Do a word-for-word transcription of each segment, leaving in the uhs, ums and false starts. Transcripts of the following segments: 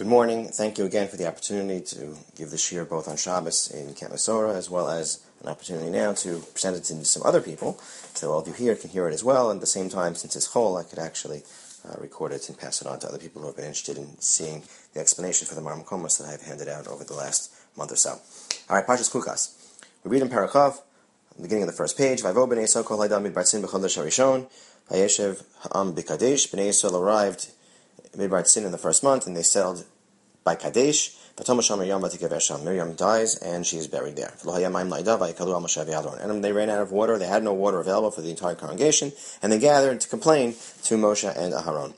Good morning. Thank you again for the opportunity to give the shiur both on Shabbos in Camp Mesorah, as well as an opportunity now to present it to some other people, so all of you here can hear it as well. And at the same time, since it's whole, I could actually uh, record it and pass it on to other people who have been interested in seeing the explanation for the Mar Makomos that I've handed out over the last month or so. All right, Parshas Chukas. We read in Parachav, the beginning of the first page. Vayvo b'nei Yisrael kol haydam midbar tzin b'chodesh harishon. Vayeshev ha'am b'kadesh. B'nei Yisrael arrived Midbar Tzin in the first month, and they settled by Kadesh. Miriam dies, and she is buried there. And they ran out of water. They had no water available for the entire congregation, and they gathered to complain to Moshe and Aharon.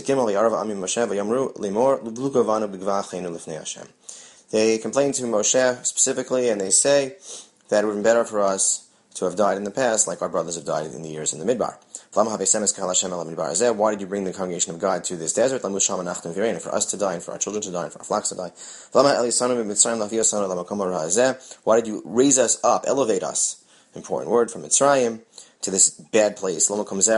They complain to Moshe specifically, and they say that it would have been better for us to have died in the past, like our brothers have died in the years in the Midbar. Why did you bring the congregation of God to this desert? For us to die, and for our children to die, and for our flocks to die. Why did you raise us up, elevate us, important word, from Mitzrayim to this bad place?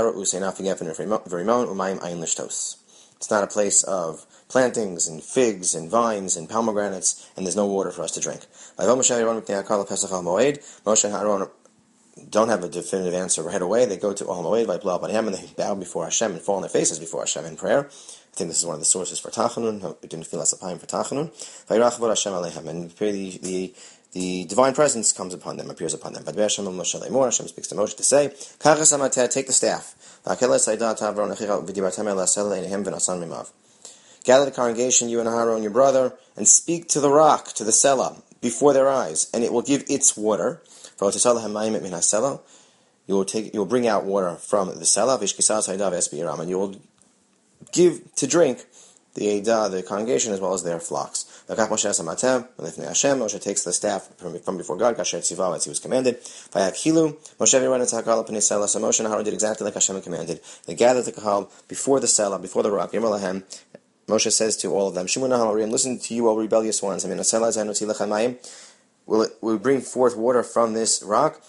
It's not a place of plantings and figs and vines and pomegranates, and there's no water for us to drink. Moshe and Aaron don't have a definitive answer right away. They go to Ohel Moed, Vayiplu al Paneihem, and they bow before Hashem and fall on their faces before Hashem in prayer. I think this is one of the sources for Tachanun. It didn't feel as a time for Tachanun. Vayirachvod Hashem aleichem, and the, the the divine presence comes upon them, appears upon them. Hashem speaks to Moshe to say, take the staff. Gather the congregation, you and Aharon, your brother, and speak to the rock, to the Selah, before their eyes, and it will give its water. You will take, you will bring out water from the Selah, and you will give to drink the Eidah, the congregation, as well as their flocks. Moshe takes the staff from, from before God, as he was commanded. Moshe and Aaron did exactly like Hashem commanded. They gathered the Kahal before the Selah, before the rock. Moshe says to all of them, listen to you, all rebellious ones. Will it will bring forth water from this rock?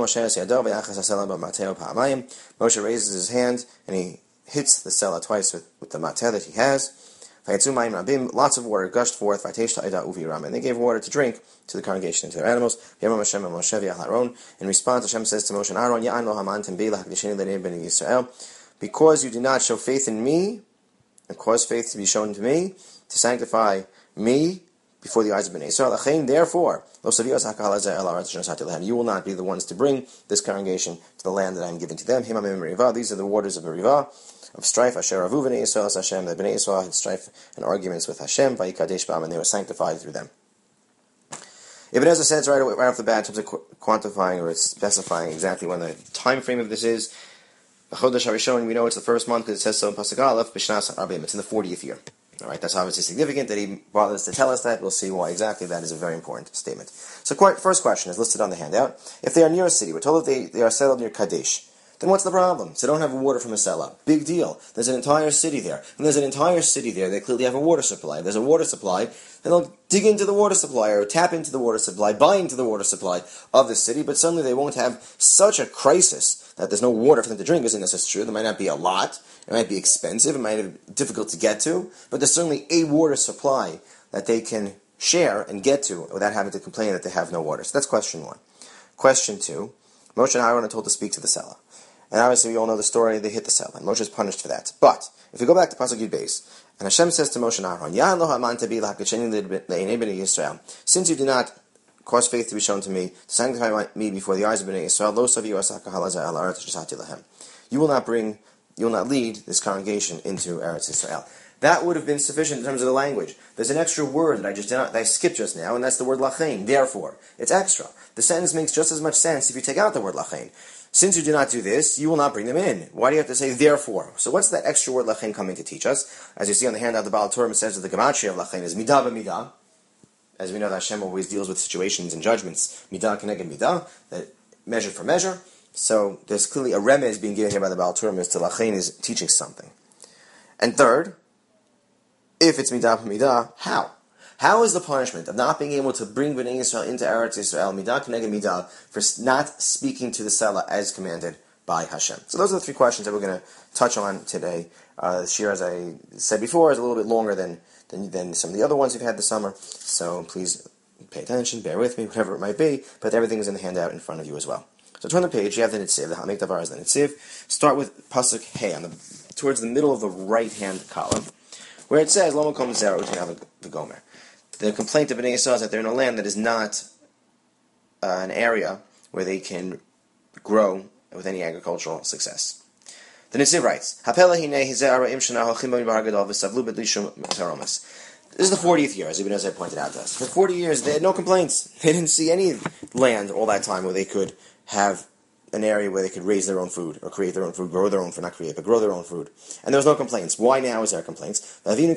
Moshe raises his hand and he hits the Selah twice with, with the mateh that he has. Lots of water gushed forth, and they gave water to drink to the congregation and to their animals. In response, Hashem says to Moshe and Aaron, because you did not show faith in me, and cause faith to be shown to me, to sanctify me before the eyes of Bnei Yisrael. Therefore, you will not be the ones to bring this congregation to the land that I am giving to them. These are the waters of Merivah, of strife. Asher avu Bnei Yisrael as Hashem. The Bnei Yisrael had strife and arguments with Hashem, and they were sanctified through them. Ibn Ezra says right, away, right off the bat, in terms of quantifying or specifying exactly when the time frame of this is, Chodesh Harishon, we know it's the first month because it says so in Pasuk Aleph, B'shnas Arbim, it's in the fortieth year. All right, that's obviously significant that he bothers to tell us that. We'll see why exactly that is a very important statement. So, first question is listed on the handout. If they are near a city, we're told that they, they are settled near Kadesh, then what's the problem? So they don't have water from a Selah. Big deal. There's an entire city there. And there's an entire city there. They clearly have a water supply. If there's a water supply, then they'll dig into the water supply or tap into the water supply, buy into the water supply of the city, but suddenly they won't have such a crisis that there's no water for them to drink. Isn't this true? There might not be a lot. It might be expensive. It might be difficult to get to. But there's certainly a water supply that they can share and get to without having to complain that they have no water. So that's question one. Question two, Moshe and Aaron are told to speak to the Selah. And obviously we all know the story, they hit the Selah, and Moshe is punished for that. But, if we go back to Pasuk Yud Beis, and Hashem says to Moshe and Aaron, since you did not cause faith to be shown to me, to sanctify me before the eyes of Bnei Yisrael, you will not bring, you will not lead this congregation into Eretz Yisrael. That would have been sufficient in terms of the language. There's an extra word that I just did not, that I skipped just now, and that's the word lachein, therefore. It's extra. The sentence makes just as much sense if you take out the word lachein. Since you do not do this, you will not bring them in. Why do you have to say therefore? So what's that extra word lachein coming to teach us? As you see on the handout, the Baal Torah says that the gematria of lachein is midah b'midah. As we know that Hashem always deals with situations and judgments, midah keneged midah, that measure for measure. So there's clearly a remez being given here by the Baal Torah as to lachein is teaching something. And third, if it's midah b'midah, how? How is the punishment of not being able to bring Bnei Yisrael into Eretz Yisrael, midah keneged midah, for not speaking to the Selah as commanded by Hashem? So those are the three questions that we're going to touch on today Uh, the shir, as I said before, is a little bit longer than, than than some of the other ones we've had this summer. So please pay attention, bear with me, whatever it might be. But everything is in the handout in front of you as well. So turn the page. You have the Nitziv. The Hamik Davar is the Nitziv. Start with pasuk Hey on the towards the middle of the right hand column, where it says Lo Makom Zera U'Tinav V'Gomer. The complaint of Bnei Yisrael is that they're in a land that is not uh, an area where they can grow with any agricultural success. The Nitziv writes, this is the fortieth year, as Ibn Ezra pointed out to us. For forty years, they had no complaints. They didn't see any land all that time where they could have an area where they could raise their own food, or create their own food, grow their own food, not create, but grow their own food. And there was no complaints. Why now is there complaints? Because they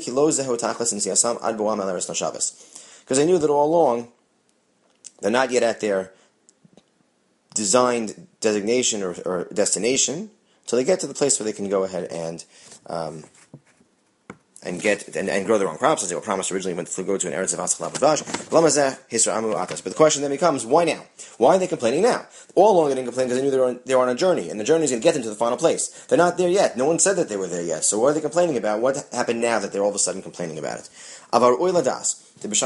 knew that all along, they're not yet at their designed designation or, or destination, until they get to the place where they can go ahead and um, and get and, and grow their own crops, as they were promised originally when to go to an Eretz of Asach Vash. But the question then becomes, why now? Why are they complaining now? All along they didn't complain because they knew they were on, they were on a journey, and the journey is going to get them to the final place. They're not there yet. No one said that they were there yet. So what are they complaining about? What happened now that they're all of a sudden complaining about it? Avar oy ladas.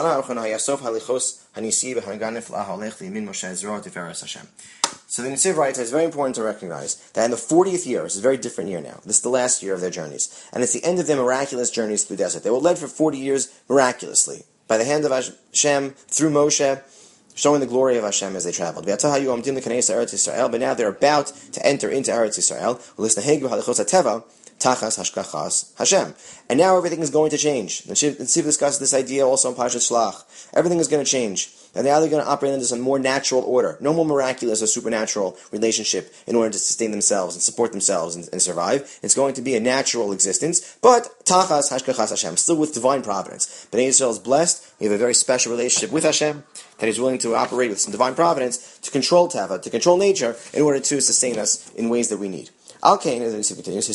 So the Nitziv writes, it's very important to recognize that in the fortieth year, this is a very different year now, this is the last year of their journeys, and it's the end of their miraculous journeys through the desert. They were led for forty years miraculously, by the hand of Hashem, through Moshe, showing the glory of Hashem as they traveled. But now they're about to enter into Eretz Yisrael, Tachas Hashkachas Hashem. And now everything is going to change. The Nitziv discusses this idea also in Parashat Shlach. Everything is going to change. And now they're going to operate into some more natural order. No more miraculous or supernatural relationship in order to sustain themselves and support themselves and, and survive. It's going to be a natural existence, but Tachas Hashkachas Hashem, still with divine providence. Bnei Yisrael is blessed. We have a very special relationship with Hashem that He's willing to operate with some divine providence to control Tava, to control nature, in order to sustain us in ways that we need. Therefore, in this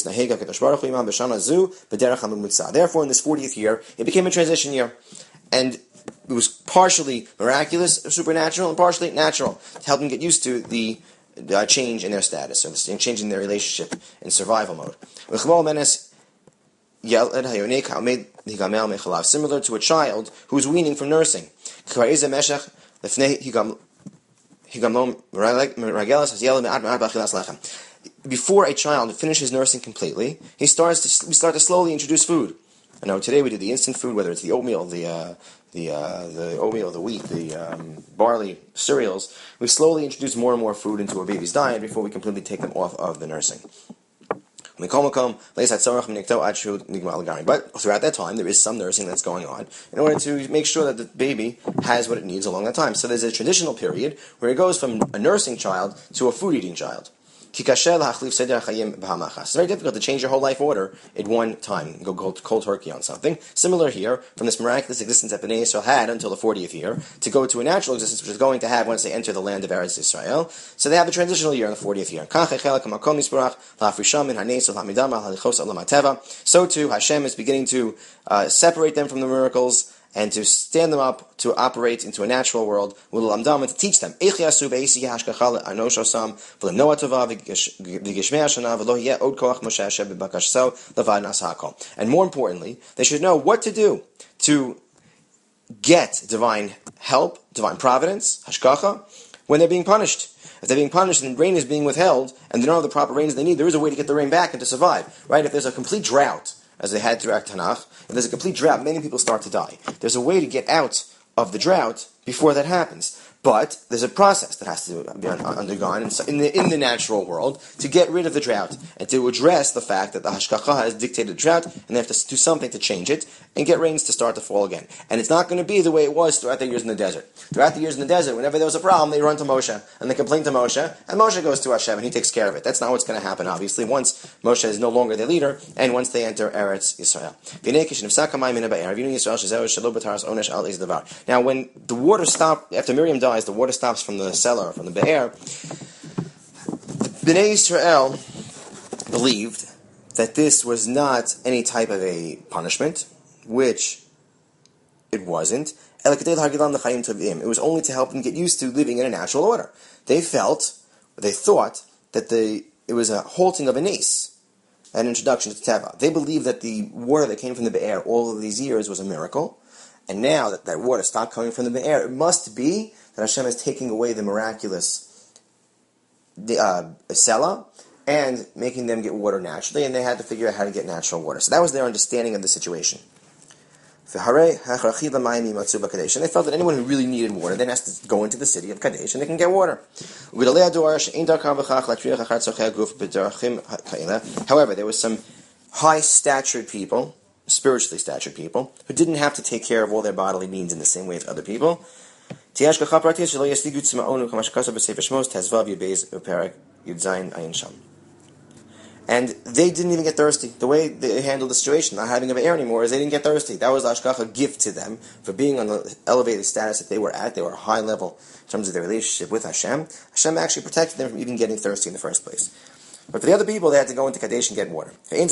fortieth year, it became a transition year. And it was partially miraculous, supernatural, and partially natural, to help them get used to the uh, change in their status, or the change in their relationship in survival mode. Similar to a child who's weaning from nursing. Before a child finishes nursing completely, he starts to, we start to slowly introduce food. I know today we do the instant food, whether it's the oatmeal, the uh, the uh, the oatmeal, the wheat, the um, barley, cereals. We slowly introduce more and more food into a baby's diet before we completely take them off of the nursing. But throughout that time, there is some nursing that's going on in order to make sure that the baby has what it needs along that time. So there's a transitional period where it goes from a nursing child to a food-eating child. It's very difficult to change your whole life order in one time, go cold, cold turkey on something. Similar here, from this miraculous existence that Bnei Yisrael had until the fortieth year, to go to a natural existence which is going to have once they enter the land of Eretz Yisrael. So they have a transitional year in the fortieth year. So too, Hashem is beginning to uh, separate them from the miracles and to stand them up to operate into a natural world, and to teach them. And more importantly, they should know what to do to get divine help, divine providence, hashkacha, when they're being punished. If they're being punished and rain is being withheld, and they don't have the proper rains they need, there is a way to get the rain back and to survive. Right? If there's a complete drought, as they had throughout Tanakh, if there's a complete drought, many people start to die. There's a way to get out of the drought before that happens. But there's a process that has to be undergone in the, in the natural world to get rid of the drought and to address the fact that the Hashkacha has dictated the drought and they have to do something to change it and get rains to start to fall again. And it's not going to be the way it was throughout the years in the desert. Throughout the years in the desert, whenever there was a problem, they run to Moshe and they complain to Moshe, and Moshe goes to Hashem and he takes care of it. That's not what's going to happen, obviously, once Moshe is no longer their leader and once they enter Eretz Yisrael. Now, when the water stopped, after Miriam dies, the water stops from the cellar, from the Be'er, Bnei Yisrael believed that this was not any type of a punishment, which it wasn't. It was only to help them get used to living in a natural order. They felt, they thought, that the it was a halting of a nace. an introduction to Teva. They believe that the water that came from the Be'er all of these years was a miracle, and now that that water stopped coming from the Be'er, it must be that Hashem is taking away the miraculous uh, Sela and making them get water naturally, and they had to figure out how to get natural water. So that was their understanding of the situation. And they felt that anyone who really needed water then has to go into the city of Kadesh and they can get water. However, there was some high-statured people, spiritually statured people, who didn't have to take care of all their bodily needs in the same way as other people. And they didn't even get thirsty. The way they handled the situation, not having a be'er anymore, is they didn't get thirsty. That was the Hashgacha gift to them for being on the elevated status that they were at. They were high level in terms of their relationship with Hashem. Hashem actually protected them from even getting thirsty in the first place. But for the other people, they had to go into Kadesh and get water. For the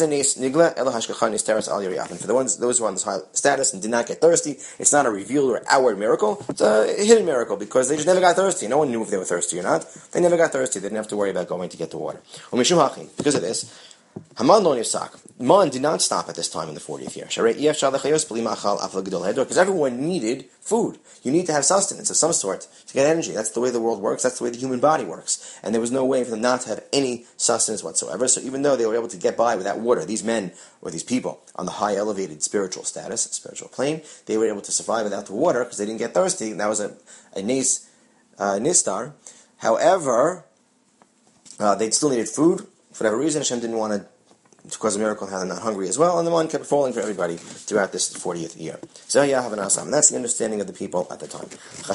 ones, those who are on this high status and did not get thirsty, it's not a revealed or outward miracle. It's a hidden miracle because they just never got thirsty. No one knew if they were thirsty or not. They never got thirsty. They didn't have to worry about going to get the water. Because of this, Haman lo nifsak. Man did not stop at this time in the fortieth year. Because everyone needed food. You need to have sustenance of some sort to get energy. That's the way the world works. That's the way the human body works. And there was no way for them not to have any sustenance whatsoever. So even though they were able to get by without water, these men or these people on the high elevated spiritual status, spiritual plane, they were able to survive without the water because they didn't get thirsty. And that was a, a nes, uh, nistar. However, uh, they still needed food. For whatever reason, Hashem didn't want to to cause a miracle and have them not hungry as well, and the one kept falling for everybody throughout this fortieth year. So that's the understanding of the people at the time.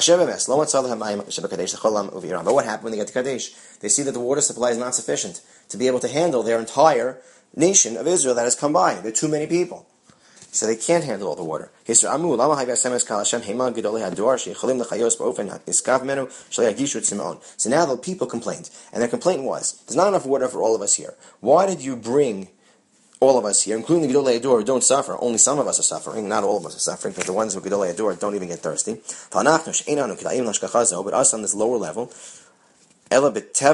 But what happened when they get to Kadesh? They see that the water supply is not sufficient to be able to handle their entire nation of Israel that has come by. There are too many people. So they can't handle all the water. So now the people complained, and their complaint was, there's not enough water for all of us here. Why did you bring all of us here, including the Gedolei Ador, who don't suffer? Only some of us are suffering, not all of us are suffering, because the ones who Gedolei Ador don't even get thirsty. But us on this lower level, we're going to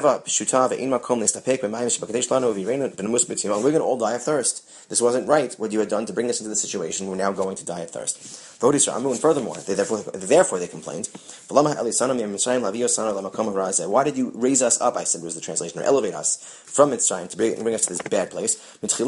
all die of thirst. This wasn't right, what you had done to bring us into the situation. We're now going to die of thirst. And furthermore, they therefore, therefore they complained. Why did you raise us up, I said was the translation, or elevate us from Mitzrayim to bring, bring us to this bad place?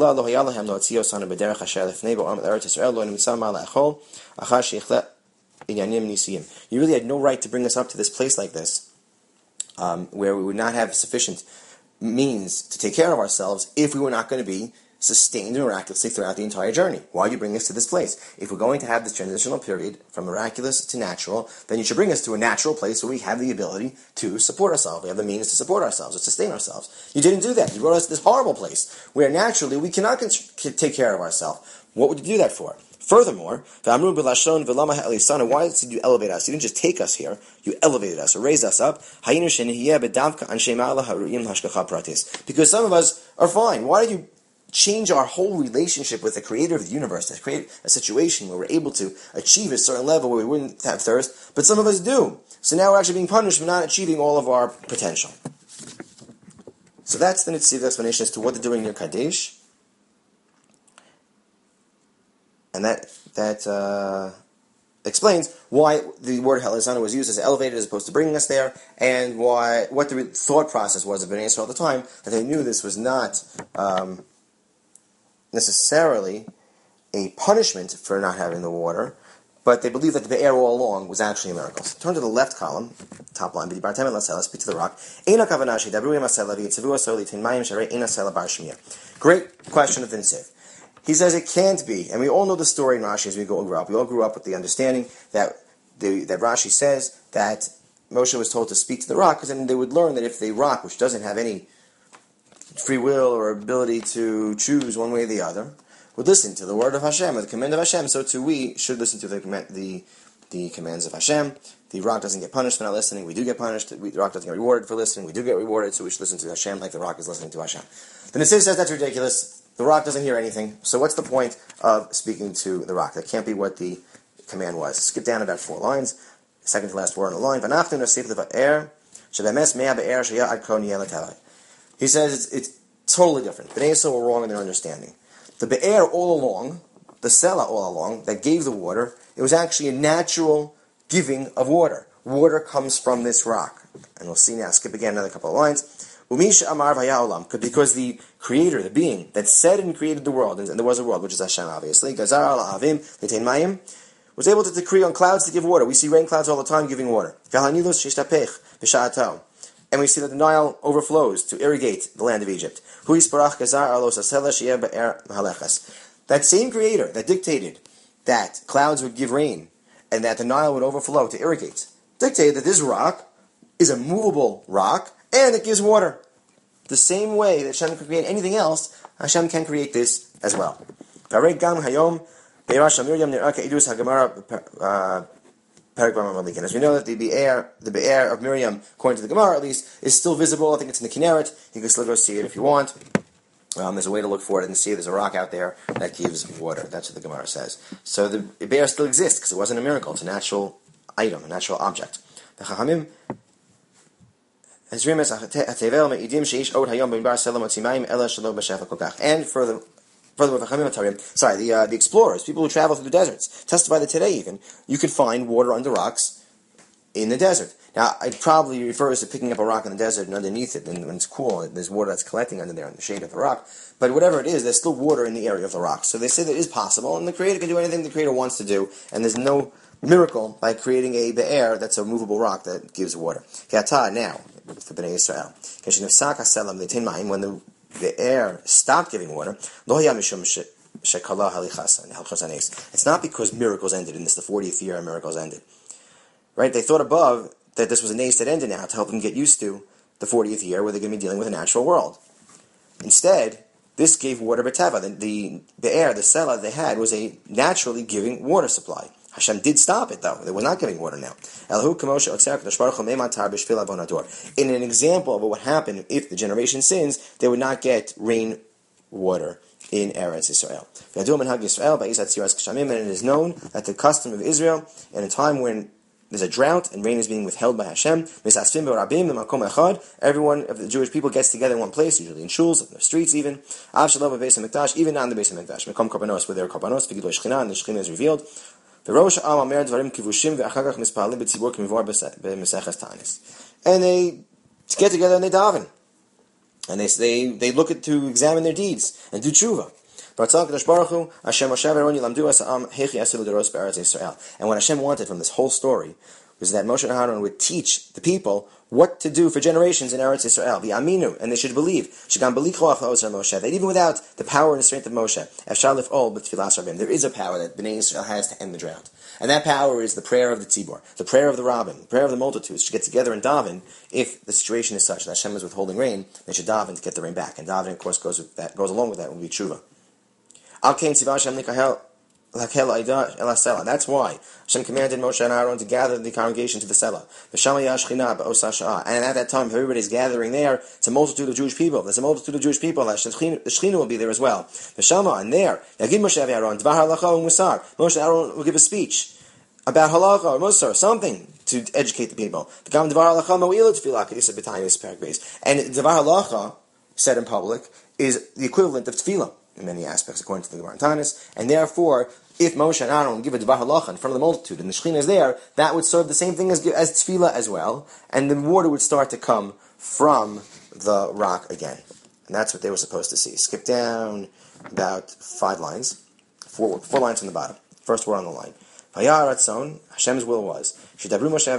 You really had no right to bring us up to this place like this. Um, where we would not have sufficient means to take care of ourselves if we were not going to be sustained miraculously throughout the entire journey. Why do you bring us to this place? If we're going to have this transitional period from miraculous to natural, then you should bring us to a natural place where we have the ability to support ourselves. We have the means to support ourselves, to sustain ourselves. You didn't do that. You brought us to this horrible place where naturally we cannot con- take care of ourselves. What would you do that for? Furthermore, why did you elevate us? You didn't just take us here, you elevated us, or raised us up. Because some of us are fine. Why did you change our whole relationship with the creator of the universe to create a situation where we're able to achieve a certain level where we wouldn't have thirst, but some of us do. So now we're actually being punished for not achieving all of our potential. So that's the Nitziv explanation as to what they're doing near Kadesh. And that that uh, explains why the word Helizana was used as elevated as opposed to bringing us there, and why what the thought process was of Bnei Yisrael at the time, that they knew this was not um, necessarily a punishment for not having the water, but they believed that the Be'er all along was actually a miracle. So turn to the left column, top line, speak to the rock. Great question of the Nitziv. He says it can't be, and we all know the story in Rashi as we go grew up. We all grew up with the understanding that the, that Rashi says that Moshe was told to speak to the rock, because then they would learn that if the rock, which doesn't have any free will or ability to choose one way or the other, would listen to the word of Hashem or the command of Hashem, so too we should listen to the the, the commands of Hashem. The rock doesn't get punished for not listening. We do get punished. We, the rock doesn't get rewarded for listening. We do get rewarded, so we should listen to Hashem like the rock is listening to Hashem. The Nitziv says that's ridiculous. The rock doesn't hear anything, so what's the point of speaking to the rock? That can't be what the command was. Skip down about four lines, second to last word on the line. He says it's, it's Totally different. Bnei Yisrael were wrong in their understanding. The Be'er all along, the Sela all along, that gave the water, it was actually a natural giving of water. Water comes from this rock. And we'll see now, skip again another couple of lines. Umisha Amar Vayaolam, because the creator, the being that said and created the world, and there was a world, which is Hashem obviously, Gazar al Avim, Netain Mayim, was able to decree on clouds to give water. We see rain clouds all the time giving water. And we see that the Nile overflows to irrigate the land of Egypt. That same creator that dictated that clouds would give rain and that the Nile would overflow to irrigate, dictated that this rock is a movable rock and it gives water. The same way that Hashem can create anything else, Hashem can create this as well. As we know that the Be'er, the Be'er of Miriam, according to the Gemara at least, is still visible. I think it's in the Kinneret. You can still go see it if you want. Um, there's a way to look for it and see there's a rock out there that gives water. That's what the Gemara says. So the Be'er still exists because it wasn't a miracle. It's a natural item, a natural object. The Chachamim and further Sorry, the uh, the explorers, people who travel through the deserts, testify that today even, you could find water under rocks in the desert. Now, it probably refers to picking up a rock in the desert and underneath it, and when it's cool, there's water that's collecting under there in the shade of the rock. But whatever it is, there's still water in the area of the rock. So they say that it is possible, and the Creator can do anything the Creator wants to do, and there's no miracle by creating a be'er that's a movable rock that gives water. Now, for Bnei Yisrael, when the the air stopped giving water, it's not because miracles ended in this, the fortieth year miracles ended. Right? They thought above that this was a nace that ended now to help them get used to the fortieth year where they're going to be dealing with a natural world. Instead, this gave water b'teva. The, the, the air, the sela they had was a naturally giving water supply. Hashem did stop it, though. They were not giving water now. In an example of what happened if the generation sins, they would not get rain water in Eretz Yisrael. And it is known that the custom of Israel, in a time when there's a drought and rain is being withheld by Hashem, everyone of the Jewish people gets together in one place, usually in shuls, in the streets even, even not in the Beis HaMikdash, where there are karbanos, and the Shekhinah is revealed. And they get together and they daven. And they they, they look at to examine their deeds and do tshuva. And what Hashem wanted from this whole story was that Moshe and Aaron would teach the people what to do for generations in Eretz Yisrael. V'aminu, and they should believe. That even without the power and the strength of Moshe, there is a power that Bnei Yisrael has to end the drought. And that power is the prayer of the tzibor, the prayer of the rabbin, the prayer of the multitudes to get together and daven. If the situation is such that Hashem is withholding rain, they should daven to get the rain back. And daven, of course, goes with that, goes along with that will be tshuva. That's why Hashem commanded Moshe and Aaron to gather the congregation to the Selah. And at that time, if everybody's gathering there, it's a multitude of Jewish people. There's a multitude of Jewish people. The Shekhinah will be there as well. And there, Moshe and Aaron will give a speech about halacha or musar, something to educate the people. And Dvar halacha, said in public, is the equivalent of tefillah in many aspects, according to the Gemara and Tanis, and therefore, if Moshe and Aaron give a Dvar halacha in front of the multitude, and the Shekhinah is there, that would serve the same thing as, as tefillah as well, and the water would start to come from the rock again. And that's what they were supposed to see. Skip down about five lines, four, four lines from the bottom. First word on the line. Hashem's will was that Moshe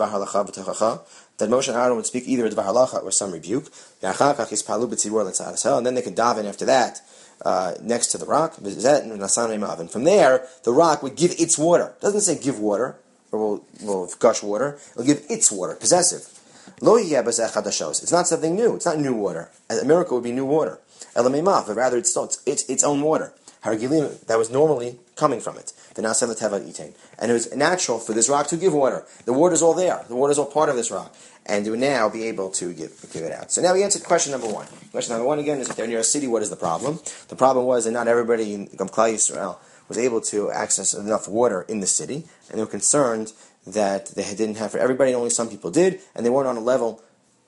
and Aaron would speak either a Dvar halacha or some rebuke, and then they could daven after that uh, next to the rock. And from there, the rock would give its water. It doesn't say give water, or will, will gush water. It will give its water, possessive. It's not something new. It's not new water. A miracle would be new water. But rather it's, it's its own water. That was normally coming from it. And it was natural for this rock to give water. The water is all there. The water is all part of this rock. And to now be able to give, give it out. So now we answered question number one. Question number one again is if they're near a city, what is the problem? The problem was that not everybody in Klal Yisrael was able to access enough water in the city, and they were concerned that they didn't have for everybody, only some people did, and they weren't on a level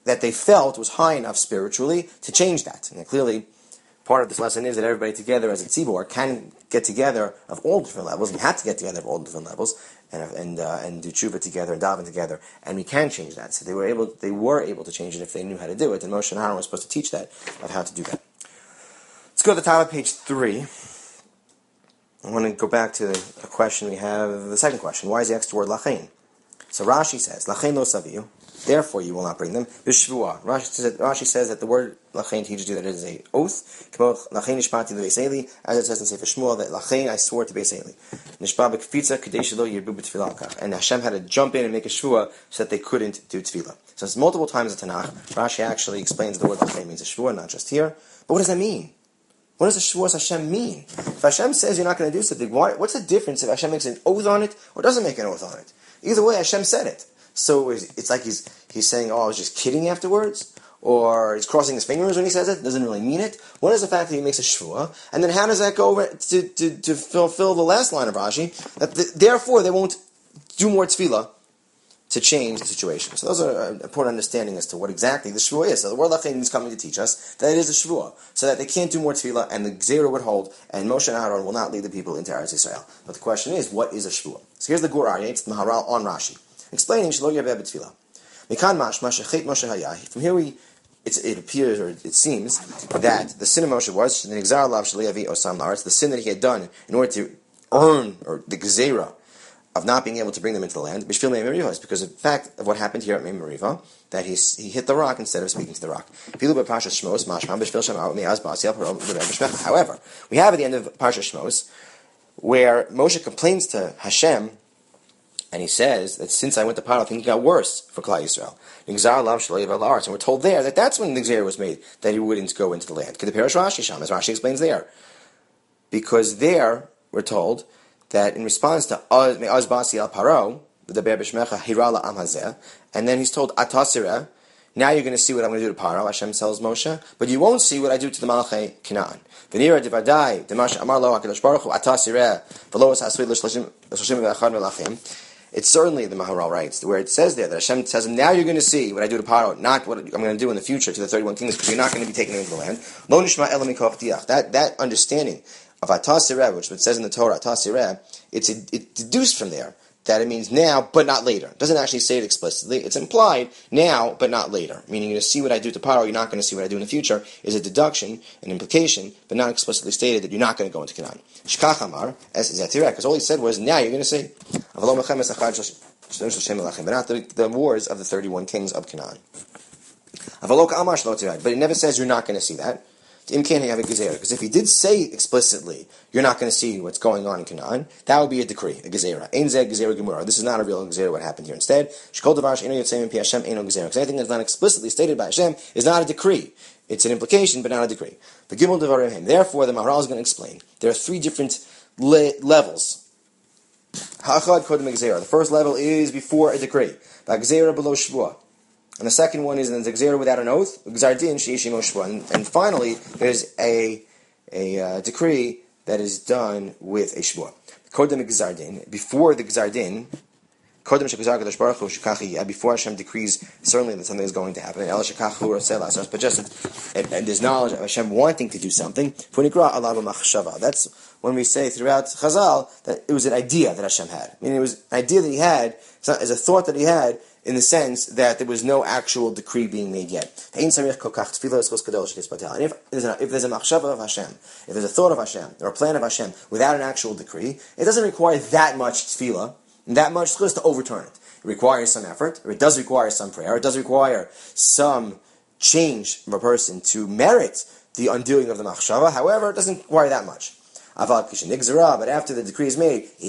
that they felt was high enough spiritually to change that. And clearly, part of this lesson is that everybody together as a tzibor can get together of all different levels. We have to get together of all different levels and and uh, and do tshuva together and daven together, and we can change that. So they were able they were able to change it if they knew how to do it. And Moshe and Aaron were supposed to teach that of how to do that. Let's go to the top of page three. I want to go back to a question we have. The second question: why is the extra word lachein? So Rashi says lachein lo saviu. Therefore, you will not bring them. B'shvua. Rashi says, Rashi says that the word lachein teaches you that it is a oath. Lachein nishpati lebeis Eli, as it says in Sefer Shmuel, that lachein I swore to beis Eli. Nishpa b'kfitza kadesh lo yirbu b'tefillah kach. And Hashem had to jump in and make a shvua so that they couldn't do tefillah. So it's multiple times in Tanakh. Rashi actually explains the word lachein means a shvua, not just here. But what does that mean? What does a shvua Hashem mean? If Hashem says you're not going to do something, why, what's the difference if Hashem makes an oath on it or doesn't make an oath on it? Either way, Hashem said it. So it's like he's he's saying, oh, I was just kidding afterwards, or he's crossing his fingers when he says it, doesn't really mean it. What is the fact that he makes a shvua, and then how does that go over to, to, to fulfill the last line of Rashi, that the, therefore they won't do more tefillah to change the situation. So those are an important understanding as to what exactly the shvua is. So the word lachein is coming to teach us that it is a shvua, so that they can't do more tefillah, and the gzeira would hold, and Moshe and Aaron will not lead the people into Eretz Yisrael. But the question is, what is a shvua? So here's the Gur Aryeh, it's the Maharal on Rashi, explaining Shelo Yarbeh B'Tefillah. Mikan Mashma Shechet Moshe Hayah. From here we, it's, it appears or it seems that the sin of Moshe was the Nigzar Lav Shelo Yavi Osam La'aretz, the sin that he had done in order to earn or the gezerah of not being able to bring them into the land. B'Shvil Mei Meriva is because of the fact of what happened here at Mei Meriva, that he he hit the rock instead of speaking to the rock. However, we have at the end of Parsha Shmos where Moshe complains to Hashem. And he says that since I went to Paro, things got worse for Klal Yisrael. And we're told there that that's when the Gzeira was made, that he wouldn't go into the land. As Rashi explains there. Because there, we're told that in response to Az Basi al Paro, and then he's told, Atasireh, now you're going to see what I'm going to do to Paro, Hashem tells Moshe, but you won't see what I do to the Malachei Canaan. V'nira divadai, Demash Amar Lo HaKadosh Baruch Hu, Atasireh, V'lo Asasui L'Shloshim V'Echad Melachim. It's certainly the Maharal writes, where it says there that Hashem says, now you're going to see what I do to Paro, not what I'm going to do in the future to the thirty-one kings, because you're not going to be taken into the land. Lo nishma elam mikoch diach. That that understanding of Atasireh, which it says in the Torah, Atasireh, it's it deduced from there that it means now, but not later. It doesn't actually say it explicitly. It's implied now, but not later. Meaning you're going to see what I do to Paro, you're not going to see what I do in the future, is a deduction, an implication, but not explicitly stated that you're not going to go into Canaan. Shkach Amar, as Zatirah, because all he said was, now you're going to see. But not the, the wars of the thirty-one kings of Canaan. But it never says you're not going to see that. Because if he did say explicitly, you're not going to see what's going on in Canaan, that would be a decree, a gezerah. This is not a real gezerah, what happened here. Instead, because anything that's not explicitly stated by Hashem is not a decree. It's an implication, but not a decree. Therefore, the Maharal is going to explain. There are three different le- levels. The first level is before a decree. Below Shvuah. And the second one is in the Gzeira without an oath, and, and finally, there's a a uh, decree that is done with a Shvuah. Before the Gzardin, before Hashem decrees certainly that something is going to happen, but just and, and there's knowledge of Hashem wanting to do something, that's when we say throughout Chazal that it was an idea that Hashem had. Meaning it was an idea that he had, it's not as a thought that he had, in the sense that there was no actual decree being made yet. And if there's a, if there's a machshava of Hashem, if there's a thought of Hashem, or a plan of Hashem, without an actual decree, it doesn't require that much tefillah, and that much chus to overturn it. It requires some effort, or it does require some prayer, it does require some change from a person to merit the undoing of the machshava. However, it doesn't require that much. But after the decree is made, it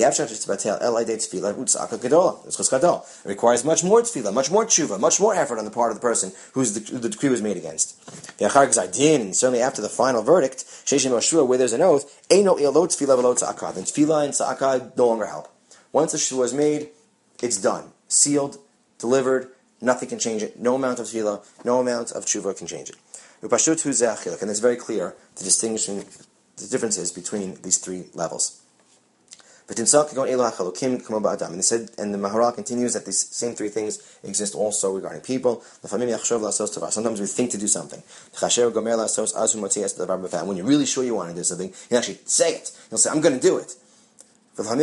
requires much more tefillah, much more tshuva, much more effort on the part of the person whose the, who the decree was made against. And certainly after the final verdict, where there's an oath, then tefillah and tza'akah no longer help. Once the shua is made, it's done, sealed, delivered. Nothing can change it. No amount of tefillah, no amount of tshuva can change it. And it's very clear the distinction. The differences between these three levels. But and they said, and the Maharal continues that these same three things exist also regarding people. Sometimes we think to do something. When you're really sure you want to do something, you actually say it. You'll say, I'm going to do it. And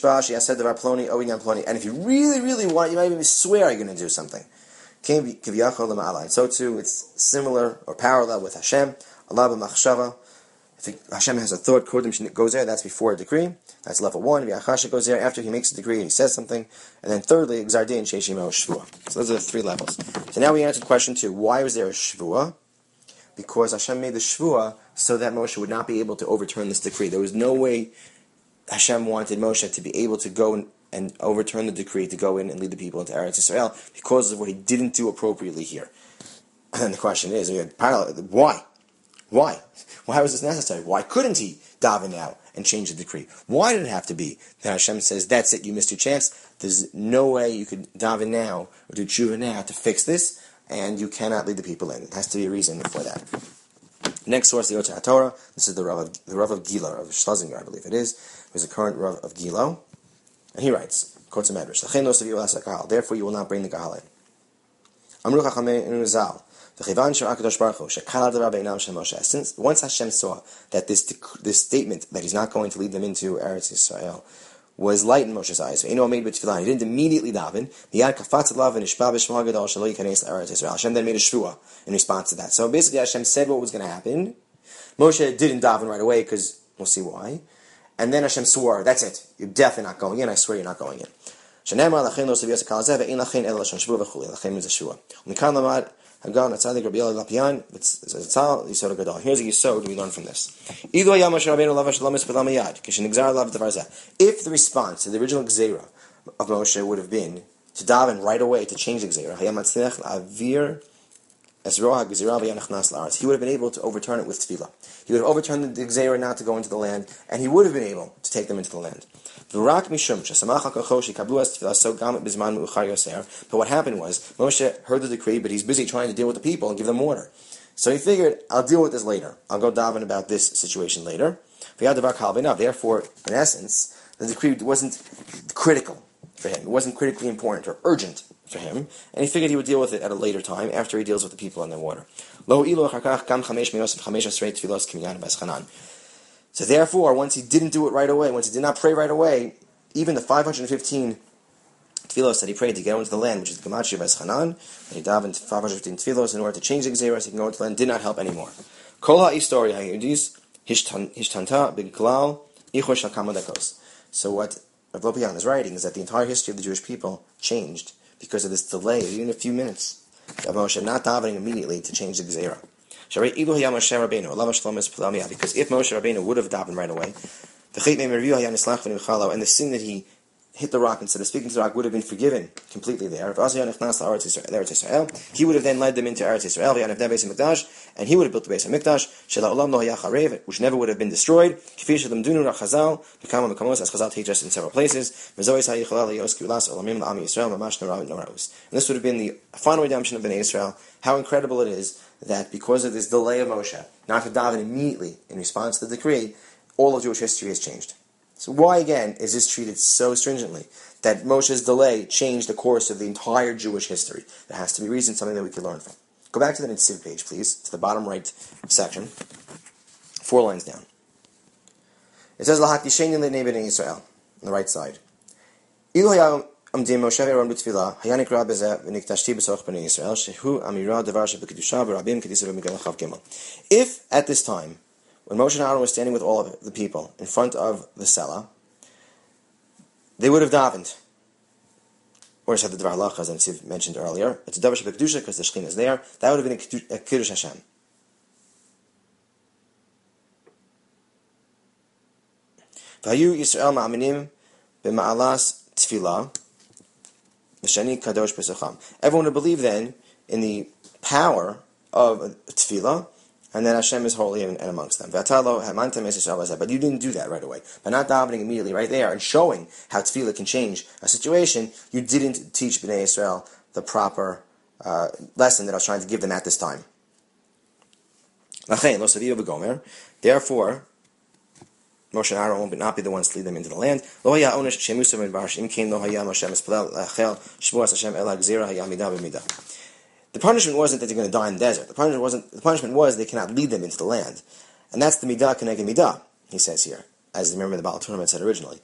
if you really, really want it, you might even swear you're going to do something. And so too, it's similar or parallel with Hashem. Allah b'machshava. If Hashem has a thought, Kodim goes there, that's before a decree. That's level one. V'achasha goes there after he makes a decree and he says something. And then thirdly, Gzardin, Sheshimo, Shvua. So those are the three levels. So now we answered question two. Why was there a Shvua? Because Hashem made the Shvua so that Moshe would not be able to overturn this decree. There was no way Hashem wanted Moshe to be able to go and, and overturn the decree, to go in and lead the people into Eretz Yisrael because of what he didn't do appropriately here. And then the question is, why? Why? Why was this necessary? Why couldn't he daven now and change the decree? Why did it have to be that Hashem says, that's it, you missed your chance? There's no way you could daven now or do tshuva now to fix this, and you cannot lead the people in. It has to be a reason for that. Next source, the Yotzer HaTorah. This is the Rav of, the Rav of Gilo, of Schlesinger, I believe it is. He was a current Rav of Gilo. And he writes, quotes a medrash, therefore you will not bring the Kahal in. Amru Chachamei Nuzal. Since once Hashem saw that this this statement that he's not going to lead them into Eretz Yisrael was light in Moshe's eyes, he didn't immediately daven. Hashem then made a shvua in response to that. So basically Hashem said what was going to happen. Moshe didn't daven right away because we'll see why. And then Hashem swore, that's it, you're definitely not going in, I swear you're not going in. Here's a yisod we learn from this. If the response to the original gzeira of Moshe would have been to daven right away to change the gzeira, he would have been able to overturn it with tefillah. He would have overturned the gzeira not to go into the land, and he would have been able to take them into the land. But what happened was, Moshe heard the decree, but he's busy trying to deal with the people and give them order. So he figured, I'll deal with this later. I'll go daven about this situation later. Therefore, in essence, the decree wasn't critical for him. It wasn't critically important or urgent for him, and he figured he would deal with it at a later time after he deals with the people and their water. So therefore, once he didn't do it right away, once he did not pray right away, even the five hundred fifteen tefillos that he prayed to get into the land, which is the Gematria B'Eschanan, and he davened five hundred fifteen tefillos in order to change the Gzeira so he can go into the land, did not help anymore. Kol ha'istori ha'yudis hishtanta b'glal ichor shel kama dakos. So what Rav Lopian is writing is that the entire history of the Jewish people changed because of this delay, even a few minutes, of Moshe not davening immediately to change the Gzeira. Because if Moshe Rabbeinu would have davened right away, and the sin that he hit the rock instead of speaking to the rock would have been forgiven completely there. He would have then led them into Eretz Yisrael, and he would have built the base of Mikdash, which never would have been destroyed. As Chazal teach us in several places. And this would have been the final redemption of Bnei Israel. How incredible it is that because of this delay of Moshe, not to daven immediately in response to the decree, all of Jewish history has changed. So why, again, is this treated so stringently? That Moshe's delay changed the course of the entire Jewish history. There has to be reason, something that we can learn from. Go back to the Netziv page, please, to the bottom right section. Four lines down. It says, L'hati shein l'nei b'nei Yisrael, on the right side. Ilu hayam amdim Moshe ve'aron b'tfilah, hayanik ra b'zeh v'niktashti b'soch b'nei Yisrael, shehu amira devar sheb'kedusha v'rabim kedisa v'migdal chav gimel. If, at this time, when Moshe and Aaron were standing with all of the people in front of the Selah, they would have davened. Or said the Dvar Halacha, as I've mentioned earlier. It's a Davar Shebekdusha because the Shekhinah is there. That would have been a Kiddush Hashem. V'hayu Yisrael ma'aminim b'ma'alas tefillah v'shani kadosh b'sacham. Everyone would believe then in the power of tefillah, and then Hashem is holy and, and amongst them. But you didn't do that right away. By not davening immediately right there and showing how tefillah can change a situation, you didn't teach Bnei Israel the proper uh, lesson that I was trying to give them at this time. Therefore, Moshe and Aaron will not be the ones to lead them into the land. Lo haya onesh shemusa min barash imkein lo haya Moshe mispalel lachel shvuas Hashem el gzira haya midah b'midah. The punishment wasn't that they're going to die in the desert. The punishment wasn't. The punishment was they cannot lead them into the land, and that's the midah keneged midah. He says here, as remember the Baal Tournament said originally.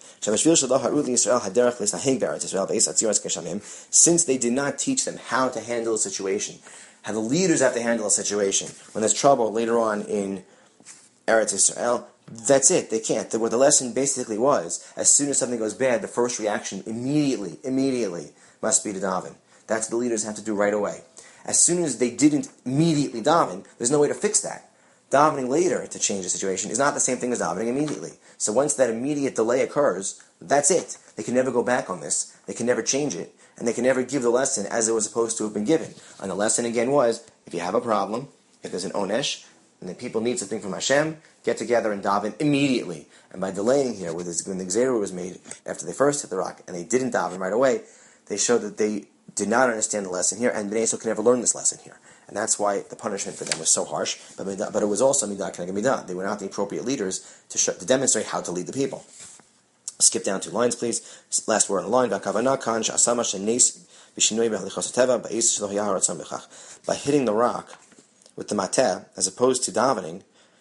Since they did not teach them how to handle a situation, how the leaders have to handle a situation when there's trouble later on in Eretz Yisrael. That's it. They can't. What the lesson basically was, as soon as something goes bad, the first reaction immediately, immediately must be to daven. That's what the leaders have to do right away. As soon as they didn't immediately daven, there's no way to fix that. Davening later to change the situation is not the same thing as davening immediately. So once that immediate delay occurs, that's it. They can never go back on this. They can never change it. And they can never give the lesson as it was supposed to have been given. And the lesson again was, if you have a problem, if there's an onesh, and the people need something from Hashem, get together and daven immediately. And by delaying here, when the Gzeira was made after they first hit the rock, and they didn't daven right away, they showed that they did not understand the lesson here, and Bnei Yisrael can never learn this lesson here. And that's why the punishment for them was so harsh, but, but it was also midah keneged midah. They were not the appropriate leaders to, show, to demonstrate how to lead the people. Skip down two lines, please. Last word on the line. By hitting the rock with the mateh, as opposed to davening,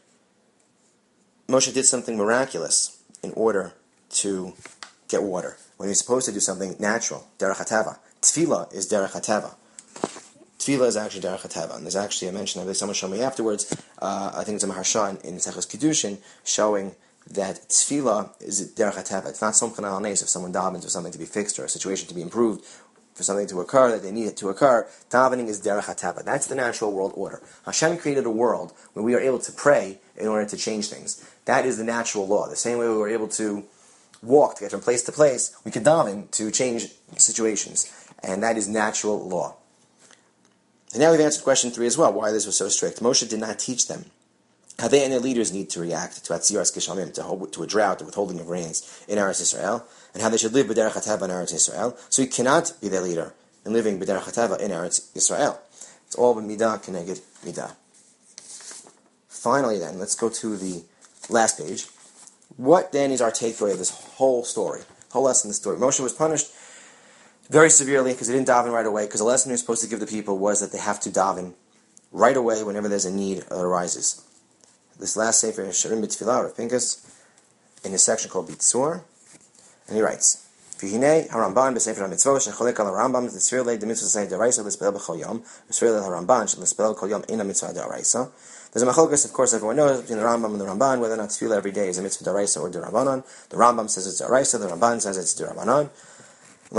Moshe did something miraculous in order to get water, when he's supposed to do something natural, derech hatava. Tefillah is derech hatava. Tefillah is actually derech hateva, and there's actually a mention of this. Someone showed me afterwards. Uh, I think it's a Maharsha in Seches Kiddushin showing that tefillah is derech hateva. It's not somchan al nes if someone davens for something to be fixed or a situation to be improved, for something to occur that they need it to occur. Davening is derech hateva. That's the natural world order. Hashem created a world where we are able to pray in order to change things. That is the natural law. The same way we were able to walk to get from place to place, we can daven to change situations, and that is natural law. And now we've answered question three as well, why this was so strict. Moshe did not teach them how they and their leaders need to react to atziras geshamim, to, to a drought, to withholding of rains in Eretz Yisrael, and how they should live b'derech hateva in Eretz Yisrael. So he cannot be their leader in living b'derech hateva in Eretz Yisrael. It's all midah keneged midah. Finally then, let's go to the last page. What then is our takeaway of this whole story, whole lesson in the story? Moshe was punished very severely because he didn't daven right away, because the lesson he was supposed to give the people was that they have to daven right away whenever there's a need that arises. This last sefer is Shirim B'Tfilah of Pinchas in his section called B'Tzur, and he writes, V'hinei haRamban b'Sefer HaMitzvot shecholek al haRambam l'sfir leid d'mitzvah say d'araisa l'spel b'chol yom l'sfir leid haRamban l'spel kol yom ina mitzvah d'araisa. There's a machlokes, of course, everyone knows, between the Rambam and the Ramban, whether or not tefillah every day is a mitzvah d'araisa or d'Rabbanan. The Rambam says it's d'araisa, the Ramban says it's d'Rabbanan. The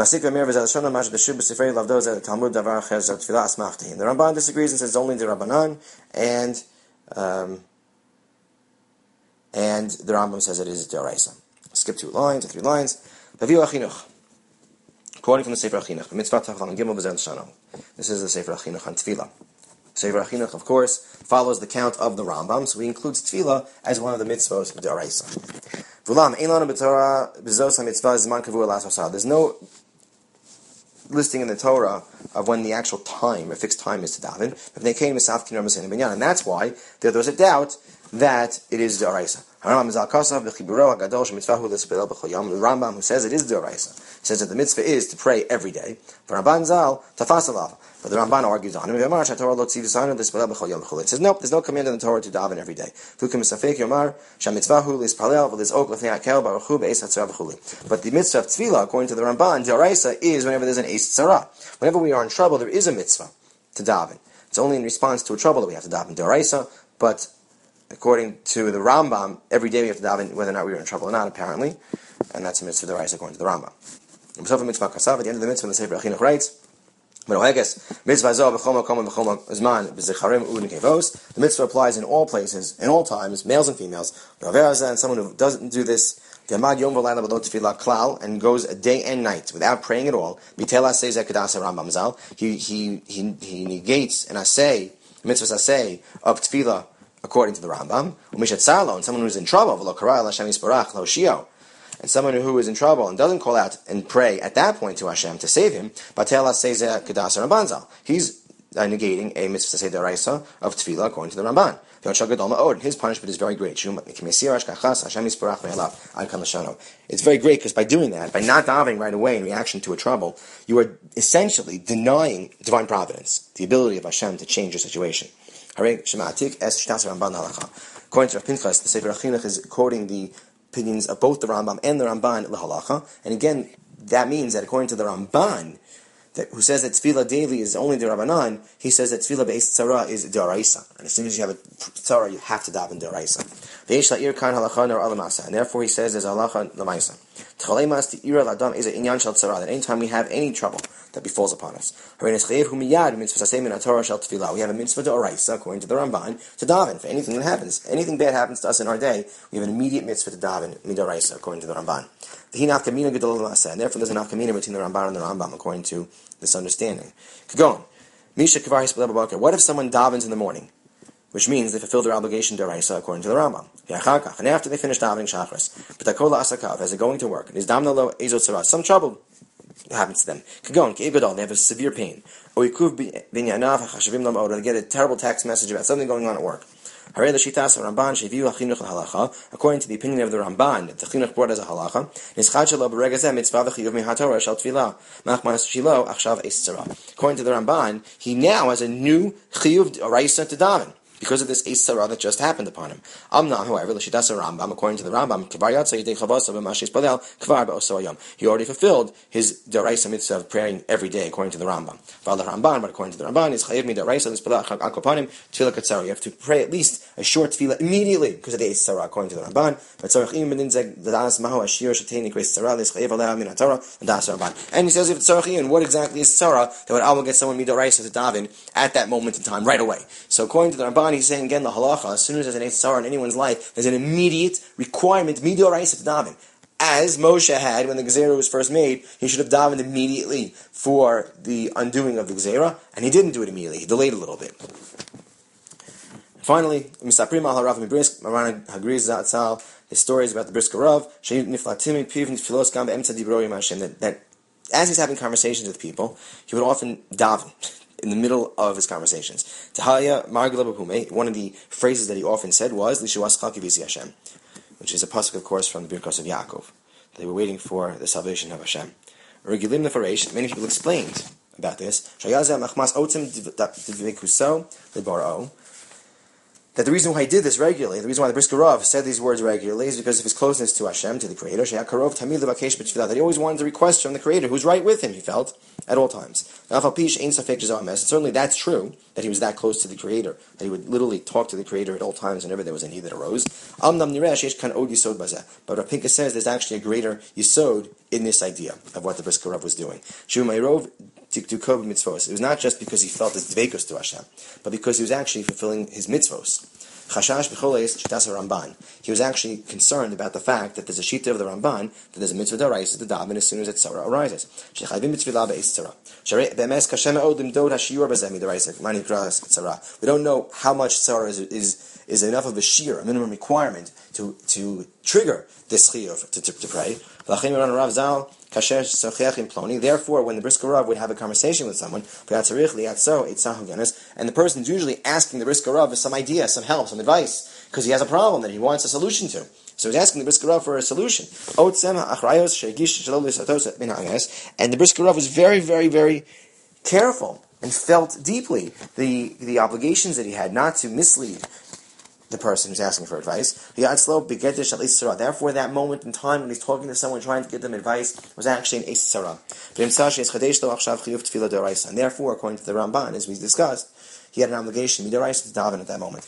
Ramban disagrees and says it's only d'Rabbanan, and um, and the Rambam says it is d'Oraisa. Skip two lines, or three lines. Quoting from the Sefer HaChinuch, this is the Sefer HaChinuch on Tefillah. Sefer HaChinuch, of course, follows the count of the Rambam, so he includes Tefillah as one of the mitzvos of d'Oraisa. There's no listing in the Torah of when the actual time, a fixed time, is to daven. And that's why there was a doubt that it is d'Oraisa. The Rambam, who says it is d'Oraisa, says that the mitzvah is to pray every day. But the Ramban argues on him. It says, nope, there's no command in the Torah to daven every day. But the mitzvah of tefillah, according to the Ramban, d'Oraisa, is whenever there's an eis tzara. Whenever we are in trouble, there is a mitzvah to daven. It's only in response to a trouble that we have to daven d'Oraisa, but according to the Rambam, every day we have to daven whether or not we are in trouble or not, apparently. And that's a mitzvah d'Oraisa according to the Rambam. At the end of the mitzvah, the Sefer HaChinuch writes, the mitzvah applies in all places, in all times, males and females. And someone who doesn't do this, and goes a day and night without praying at all, he, he, he, he negates an asay, mitzvah asay, of tefillah, according to the Rambam. And someone who is in trouble, and someone who is in trouble and doesn't call out and pray at that point to Hashem to save him, he's uh, negating a mitzvah say deraisa of tefillah according to the Ramban. His punishment is very great. It's very great because by doing that, by not davening right away in reaction to a trouble, you are essentially denying divine providence, the ability of Hashem to change your situation. According to Rav Pinchas, the Sefer HaChinuch is quoting the opinions of both the Rambam and the Ramban l'halacha, and again, that means that according to the Ramban, that, who says that tefillah daily is only the Rabbanan, he says that tefillah be'es tzara is deraisa, and as soon as you have a tzara, you have to daven deraisa. Ve'esh la'ir kan halacha nor alamasa, and therefore he says there's halacha l'maisa. T'chalemas ti'ira l'adam is an inyan shel tzara, that any time we have any trouble that befalls upon us, we have a mitzvah according to the Ramban to daven for anything that happens. Anything bad happens to us in our day, we have an immediate mitzvah to daven midaraisa according to the Ramban. And therefore there's an afkamina between the Ramban and the Rambam according to this understanding. What if someone davens in the morning, which means they fulfill their obligation deraisa according to the Rambam, and after they finish davening shachris, as they're going to work, some trouble happens to them. They have a severe pain. Or they get a terrible text message about something going on at work. According to the opinion of the Ramban, that the chinuch brought as a halacha, according to the Ramban, he now has a new chiyuv d'oraisa to daven, because of this Eis Sarah that just happened upon him. Amna, however, l'shitas Rambam, according to the Rambam, he already fulfilled his deraisa mitzvah of praying every day, according to the Rambam. But according to the Ramban, is chayiv midaraisa l'spalel akopanim tefillah katzara. You have to pray at least a short tefillah immediately because of the Eis Sarah, according to the Ramban. And he says, if it's tzarich, what exactly is Sarah that would obligate someone midaraisa to daven at that moment in time, right away? So according to the Ramban, he's saying again the halacha, as soon as there's an Eis Sarah in anyone's life, there's an immediate requirement, midoraisa to daven. As Moshe had when the Gezerah was first made, he should have davened immediately for the undoing of the Gezerah, and he didn't do it immediately, he delayed a little bit. Finally, Misaprim al Harav Mibrisk, Maran Hagriz Zatzal, his stories about the Brisker Rav, that, that as he's having conversations with people, he would often daven in the middle of his conversations. Tahaya Margala Bapume, one of the phrases that he often said was, Lishuaschal Kivisi Hashem, which is a pasuk, of course, from the Birkos of Yaakov. They were waiting for the salvation of Hashem. Regilim Nefaresh, many people explained about this, that the reason why he did this regularly, the reason why the Brisker Rav said these words regularly, is because of his closeness to Hashem, to the Creator. That he always wanted to request from the Creator, who's right with him, he felt, at all times. And certainly that's true, that he was that close to the Creator, that he would literally talk to the Creator at all times whenever there was a need that arose. But Rav Pinkus says there's actually a greater yisod in this idea of what the Brisker Rav was doing. It was not just because he felt his dveikus to Hashem, but because he was actually fulfilling his mitzvos. He was actually concerned about the fact that there's a shita of the Ramban, that there's a mitzvah d'oraisa to daven as soon as its tzara arises. We don't know how much tzara is, is, is enough of a shear, a minimum requirement to, to trigger this chiyuv to, to, to pray. Therefore, when the Brisker Rav would have a conversation with someone, and the person is usually asking the Brisker Rav for some idea, some help, some advice, because he has a problem that he wants a solution to. So he's asking the Brisker Rav for a solution. And the Brisker Rav was very, very, very careful and felt deeply the, the obligations that he had not to mislead the person who's asking for advice. Therefore, that moment in time when he's talking to someone trying to give them advice was actually an Eis Sarah. And therefore, according to the Ramban, as we discussed, he had an obligation, midaraisa, to daven at that moment.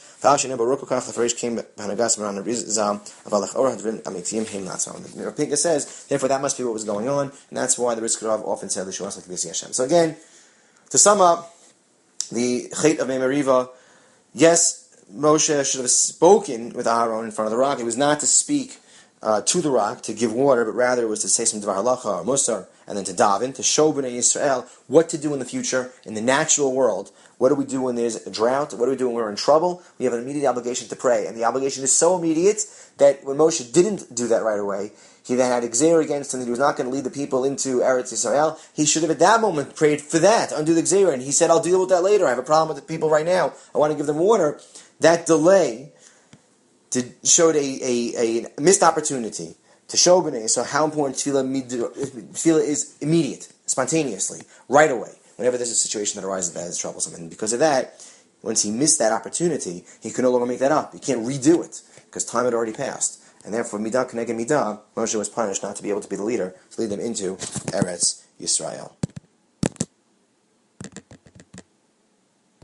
Pinkus says, therefore that must be what was going on, and that's why the Brisker Rav often said, so again, to sum up, the Chet of Memariva, yes, Moshe should have spoken with Aaron in front of the rock. It was not to speak uh, to the rock, to give water, but rather it was to say some Dvar Halacha or Musar, and then to daven, to show Bnei Yisrael what to do in the future, in the natural world. What do we do when there's a drought? What do we do when we're in trouble? We have an immediate obligation to pray, and the obligation is so immediate that when Moshe didn't do that right away, he then had Gzeir against him that he was not going to lead the people into Eretz Yisrael, he should have at that moment prayed for that, undo the Gzeir, and he said, I'll deal with that later, I have a problem with the people right now, I want to give them water. That delay to, showed a, a, a missed opportunity to show B'nai Yisrael how important tefillah is immediate, spontaneously, right away, whenever there's a situation that arises that is troublesome. And because of that, once he missed that opportunity, he could no longer make that up. He can't redo it, because time had already passed. And therefore, midah keneged midah, Moshe was punished not to be able to be the leader, to lead them into Eretz Yisrael.